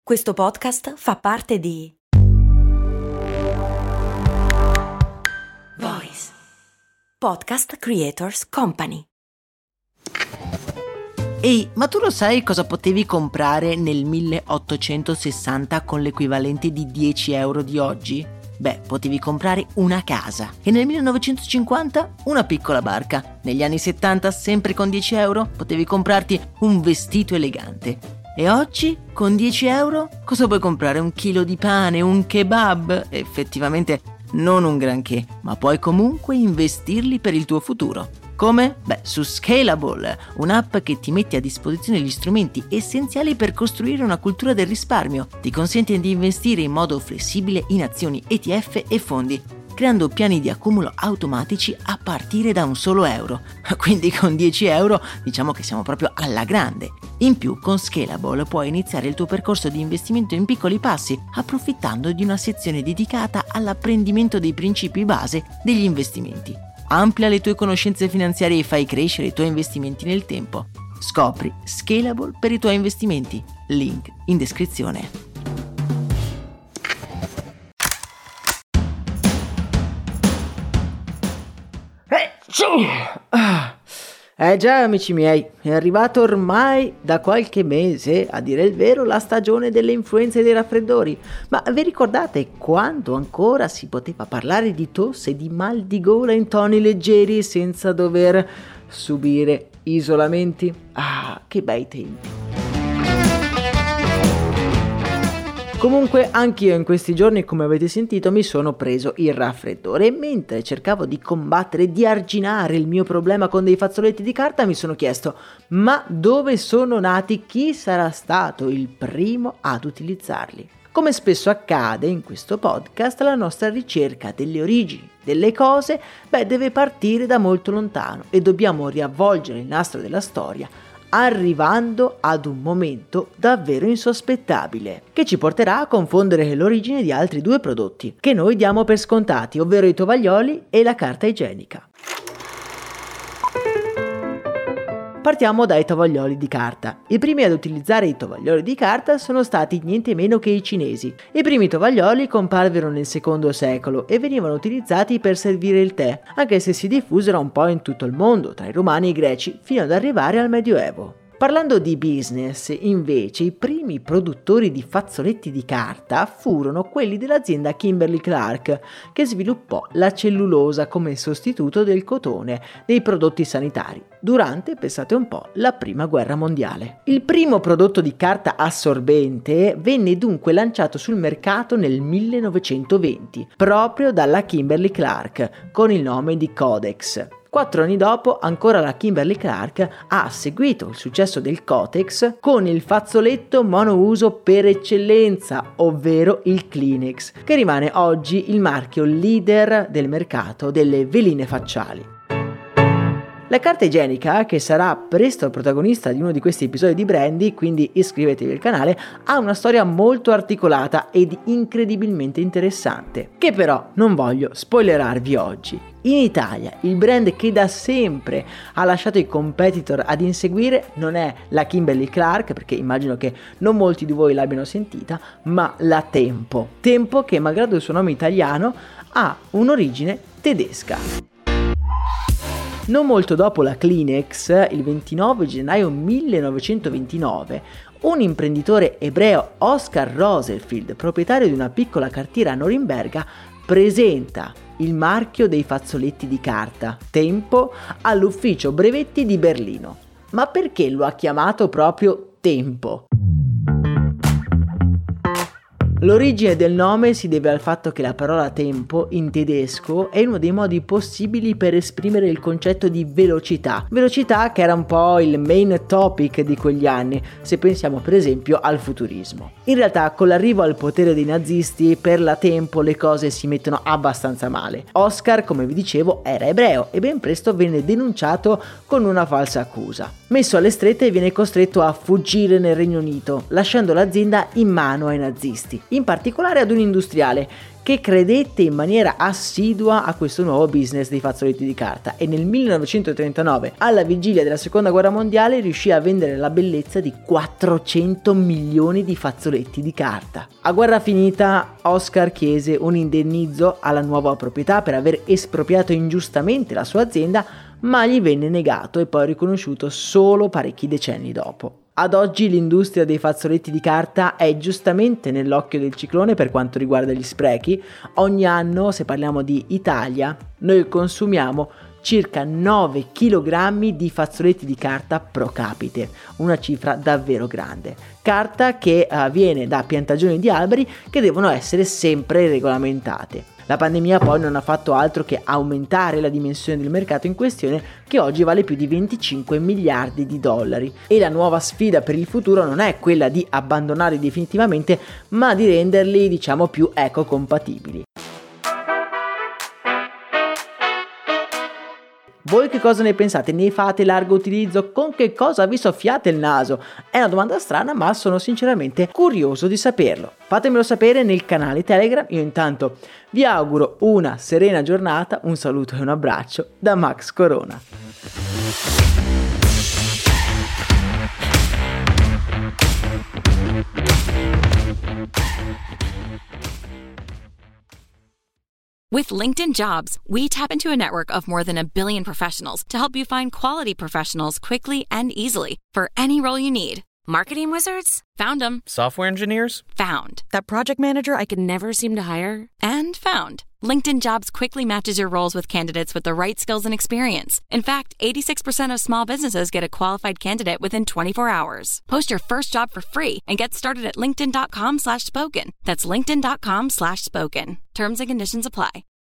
Questo podcast fa parte di Voice Podcast Creators Company. Ehi, ma tu lo sai cosa potevi comprare nel 1860 con l'equivalente di 10 euro di oggi? Beh, potevi comprare una casa e nel 1950 una piccola barca. Negli anni 70, sempre con 10 euro, potevi comprarti un vestito elegante. E oggi, con 10 euro, cosa puoi comprare? Un chilo di pane, un kebab? Effettivamente non un granché, ma puoi comunque investirli per il tuo futuro. Come? Beh, su Scalable, un'app che ti mette a disposizione gli strumenti essenziali per costruire una cultura del risparmio. Ti consente di investire in modo flessibile in azioni, ETF e fondi, creando piani di accumulo automatici a partire da un solo euro. Quindi con 10 euro diciamo che siamo proprio alla grande. In più, con Scalable puoi iniziare il tuo percorso di investimento in piccoli passi, approfittando di una sezione dedicata all'apprendimento dei principi base degli investimenti. Amplia le tue conoscenze finanziarie e fai crescere i tuoi investimenti nel tempo. Scopri Scalable per i tuoi investimenti. Link in descrizione. Già, amici miei, è arrivato ormai da qualche mese, a dire il vero, la stagione delle influenze e dei raffreddori. Ma vi ricordate quando ancora si poteva parlare di tosse e di mal di gola in toni leggeri senza dover subire isolamenti? Ah, che bei tempi! Comunque anch'io in questi giorni, come avete sentito, mi sono preso il raffreddore e mentre cercavo di combattere e di arginare il mio problema con dei fazzoletti di carta mi sono chiesto: ma dove sono nati? Chi sarà stato il primo ad utilizzarli? Come spesso accade in questo podcast, la nostra ricerca delle origini delle cose deve partire da molto lontano e dobbiamo riavvolgere il nastro della storia arrivando ad un momento davvero insospettabile che ci porterà a confondere l'origine di altri due prodotti che noi diamo per scontati, ovvero i tovaglioli e la carta igienica. Partiamo dai tovaglioli di carta. I primi ad utilizzare i tovaglioli di carta sono stati niente meno che i cinesi. I primi tovaglioli comparvero nel secondo secolo e venivano utilizzati per servire il tè, anche se si diffusero un po' in tutto il mondo, tra i romani e i greci, fino ad arrivare al Medioevo. Parlando di business, invece, i primi produttori di fazzoletti di carta furono quelli dell'azienda Kimberly-Clark, che sviluppò la cellulosa come sostituto del cotone dei prodotti sanitari durante, pensate un po', la Prima Guerra Mondiale. Il primo prodotto di carta assorbente venne dunque lanciato sul mercato nel 1920, proprio dalla Kimberly-Clark, con il nome di Codex. 4 anni dopo, ancora la Kimberly-Clark ha seguito il successo del Kotex con il fazzoletto monouso per eccellenza, ovvero il Kleenex, che rimane oggi il marchio leader del mercato delle veline facciali. La carta igienica, che sarà presto protagonista di uno di questi episodi di Brandy, quindi iscrivetevi al canale, ha una storia molto articolata ed incredibilmente interessante, che però non voglio spoilerarvi oggi. In Italia il brand che da sempre ha lasciato i competitor ad inseguire non è la Kimberly-Clark, perché immagino che non molti di voi l'abbiano sentita, ma la Tempo. Tempo che, malgrado il suo nome italiano, ha un'origine tedesca. Non molto dopo la Kleenex, il 29 gennaio 1929, un imprenditore ebreo, Oscar Rosenfeld, proprietario di una piccola cartiera a Norimberga, presenta il marchio dei fazzoletti di carta, Tempo, all'ufficio brevetti di Berlino. Ma perché lo ha chiamato proprio Tempo? L'origine del nome si deve al fatto che la parola tempo in tedesco è uno dei modi possibili per esprimere il concetto di velocità che era un po' il main topic di quegli anni, se pensiamo per esempio al futurismo. In realtà con l'arrivo al potere dei nazisti per la Tempo le cose si mettono abbastanza male. Oscar, come vi dicevo, era ebreo e ben presto venne denunciato con una falsa accusa. Messo alle strette viene costretto a fuggire nel Regno Unito, lasciando l'azienda in mano ai nazisti. in particolare ad un industriale che credette in maniera assidua a questo nuovo business dei fazzoletti di carta e nel 1939, alla vigilia della seconda guerra mondiale, riuscì a vendere la bellezza di 400 milioni di fazzoletti di carta. A guerra finita, Oscar chiese un indennizzo alla nuova proprietà per aver espropriato ingiustamente la sua azienda, ma gli venne negato e poi riconosciuto solo parecchi decenni dopo. Ad oggi l'industria dei fazzoletti di carta è giustamente nell'occhio del ciclone per quanto riguarda gli sprechi. Ogni anno, se parliamo di Italia, noi consumiamo circa 9 kg di fazzoletti di carta pro capite, una cifra davvero grande. Carta che viene da piantagioni di alberi che devono essere sempre regolamentate. La pandemia poi non ha fatto altro che aumentare la dimensione del mercato in questione, che oggi vale più di 25 miliardi di dollari. E la nuova sfida per il futuro non è quella di abbandonarli definitivamente, ma di renderli, diciamo, più ecocompatibili. Voi che cosa ne pensate? Ne fate largo utilizzo? Con che cosa vi soffiate il naso? È una domanda strana, ma sono sinceramente curioso di saperlo. Fatemelo sapere nel canale Telegram. Io intanto vi auguro una serena giornata, un saluto e un abbraccio da Max Corona. With LinkedIn Jobs, we tap into a network of more than 1 billion professionals to help you find quality professionals quickly and easily for any role you need. Marketing wizards? Found them. Software engineers? Found. That project manager I could never seem to hire? And found. LinkedIn Jobs quickly matches your roles with candidates with the right skills and experience. In fact, 86% of small businesses get a qualified candidate within 24 hours. Post your first job for free and get started at linkedin.com/spoken. That's linkedin.com/spoken. Terms and conditions apply.